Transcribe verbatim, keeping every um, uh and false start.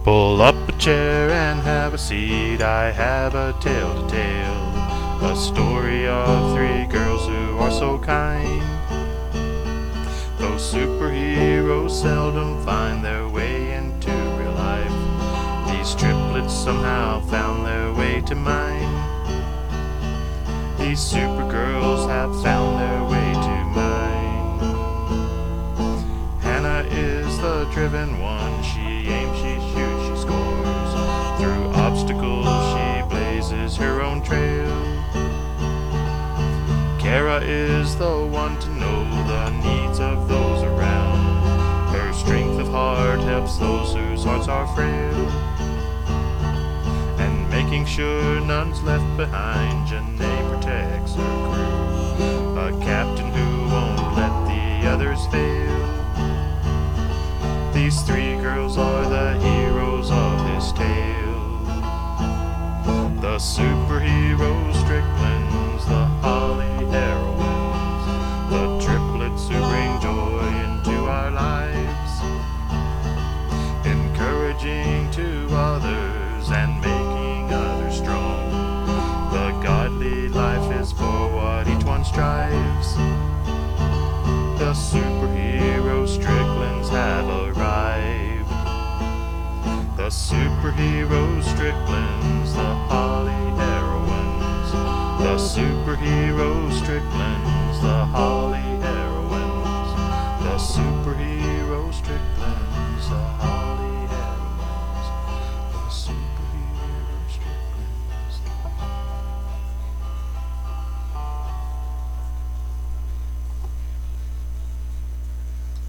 Pull up a chair and have a seat. I have a tale to tell. A story of three girls who are so kind. Those superheroes seldom find their way into real life. These triplets somehow found their way to mine. These supergirls have found their way to mine. Hannah is the driven one. She aims, she shoots, she scores. Through obstacles she blazes her own trail. Kara is the one to know the needs of those around. Her strength of heart helps those whose hearts are frail. And making sure none's left behind, Janae protects her crew. A captain who won't let the others fail. These three girls are the heroes of this tale. The superhero Stricklands, the Holly heroines, the triplets who bring joy into our lives, encouraging to others and making others strong. The godly life is for what each one strives. The superhero Stricklands have arrived. The superhero Stricklands, the Holly heroines. The superhero Stricklands, the Holly heroines. The superhero Stricklands, the Holly heroines.